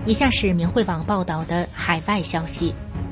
以下是明慧网报道的海外消息，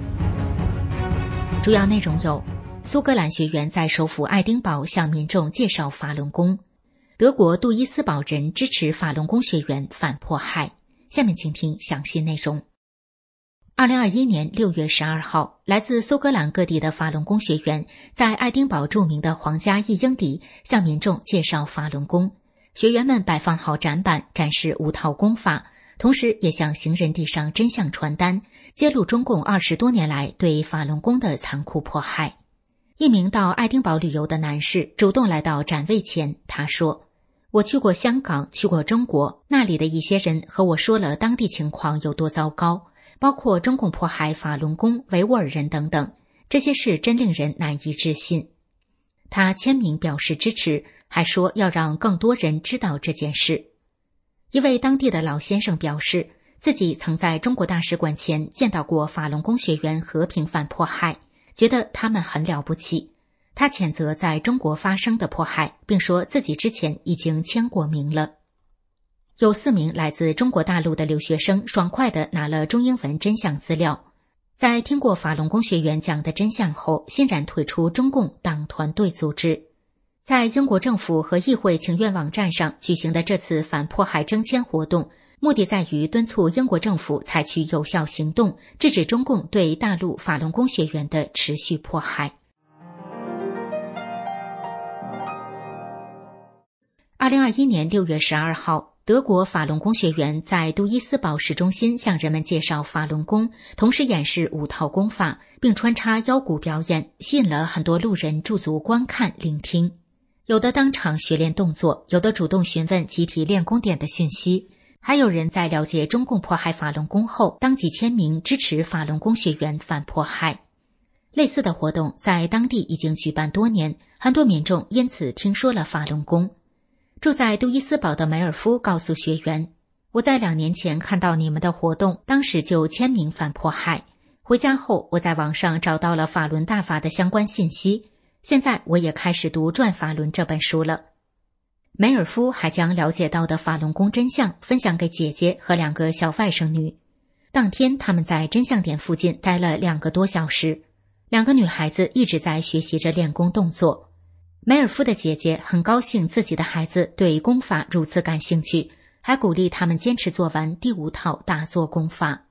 主要内容有：苏格兰学员在首府爱丁堡向民众介绍法轮功；德国杜伊斯堡人支持法轮功学员反迫害。下面请听详细内容。2021年6月12号，来自苏格兰各地的法轮功学员在爱丁堡著名的皇家一英里向民众介绍法轮功。学员们摆放好展板，展示5套功法，同时也向行人递上真相传单，揭露中共20多年来对法轮功的残酷迫害。一名到爱丁堡旅游的男士主动来到展位前，他说：“我去过香港，去过中国，那里的一些人和我说了当地情况有多糟糕，包括中共迫害法轮功、维吾尔人等等，这些事真令人难以置信。”他签名表示支持，还说要让更多人知道这件事。一位当地的老先生表示，自己曾在中国大使馆前见到过法轮功学员和平反迫害，觉得他们很了不起。他谴责在中国发生的迫害，并说自己之前已经签过名了。有4名来自中国大陆的留学生爽快地拿了中英文真相资料，在听过法轮功学员讲的真相后，欣然退出中共党团队组织。在英国政府和议会请愿网站上举行的这次反迫害征签活动，目的在于敦促英国政府采取有效行动，制止中共对大陆法轮功学员的持续迫害。2021年6月12号，德国法轮功学员在杜伊斯堡市中心向人们介绍法轮功，同时演示5套功法，并穿插腰鼓表演，吸引了很多路人驻足观看聆听。有的当场学练动作，有的主动询问集体练功点的讯息，还有人在了解中共迫害法轮功后，当即签名支持法轮功学员反迫害。类似的活动在当地已经举办多年，很多民众因此听说了法轮功。住在杜伊斯堡的梅尔夫告诉学员：“我在2年前看到你们的活动，当时就签名反迫害。回家后，我在网上找到了法轮大法的相关信息。现在我也开始读《转法轮》这本书了。”梅尔夫还将了解到的法轮功真相分享给姐姐和2个小外甥女。当天他们在真相点附近待了2个多小时，2个女孩子一直在学习着练功动作。梅尔夫的姐姐很高兴自己的孩子对功法如此感兴趣，还鼓励他们坚持做完第5套打坐功法。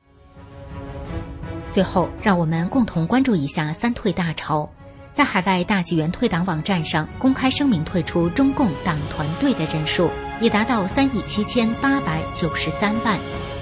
最后，让我们共同关注一下3退大潮。在海外大纪元退党网站上公开声明退出中共党团队的人数已达到37893万。